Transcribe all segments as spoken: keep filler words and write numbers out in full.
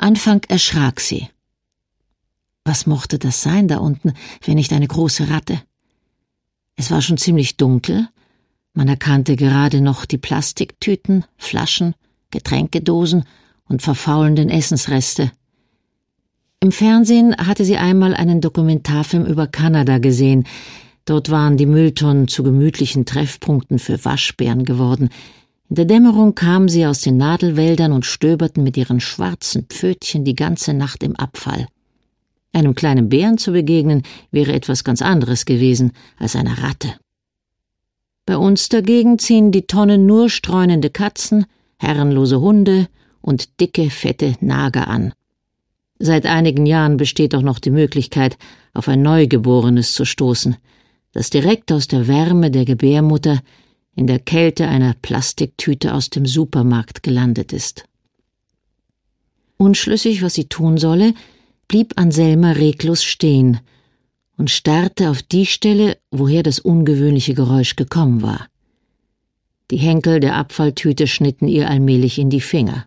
Anfang erschrak sie. Was mochte das sein da unten, wenn nicht eine große Ratte? Es war schon ziemlich dunkel, man erkannte gerade noch die Plastiktüten, Flaschen, Getränkedosen und verfaulenden Essensreste. Im Fernsehen hatte sie einmal einen Dokumentarfilm über Kanada gesehen. Dort waren die Mülltonnen zu gemütlichen Treffpunkten für Waschbären geworden. In der Dämmerung kamen sie aus den Nadelwäldern und stöberten mit ihren schwarzen Pfötchen die ganze Nacht im Abfall. Einem kleinen Bären zu begegnen, wäre etwas ganz anderes gewesen als einer Ratte. Bei uns dagegen ziehen die Tonnen nur streunende Katzen, herrenlose Hunde und dicke, fette Nager an. Seit einigen Jahren besteht auch noch die Möglichkeit, auf ein Neugeborenes zu stoßen, das direkt aus der Wärme der Gebärmutter in der Kälte einer Plastiktüte aus dem Supermarkt gelandet ist. Unschlüssig, was sie tun solle, blieb Anselma reglos stehen und starrte auf die Stelle, woher das ungewöhnliche Geräusch gekommen war. Die Henkel der Abfalltüte schnitten ihr allmählich in die Finger.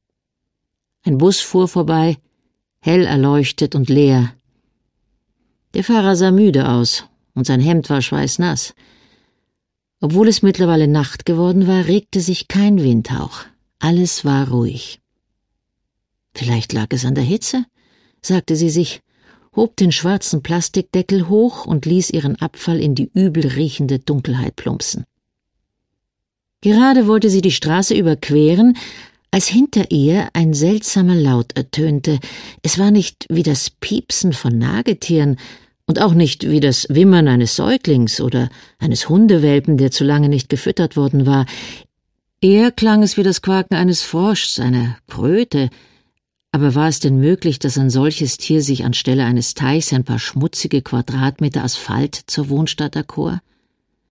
Ein Bus fuhr vorbei, hell erleuchtet und leer. Der Fahrer sah müde aus, und sein Hemd war schweißnass. Obwohl es mittlerweile Nacht geworden war, regte sich kein Windhauch. Alles war ruhig. Vielleicht lag es an der Hitze, sagte sie sich, hob den schwarzen Plastikdeckel hoch und ließ ihren Abfall in die übel riechende Dunkelheit plumpsen. Gerade wollte sie die Straße überqueren, als hinter ihr ein seltsamer Laut ertönte. Es war nicht wie das Piepsen von Nagetieren und auch nicht wie das Wimmern eines Säuglings oder eines Hundewelpen, der zu lange nicht gefüttert worden war. Eher klang es wie das Quaken eines Froschs, einer Kröte. Aber war es denn möglich, dass ein solches Tier sich anstelle eines Teichs ein paar schmutzige Quadratmeter Asphalt zur Wohnstadt erkor?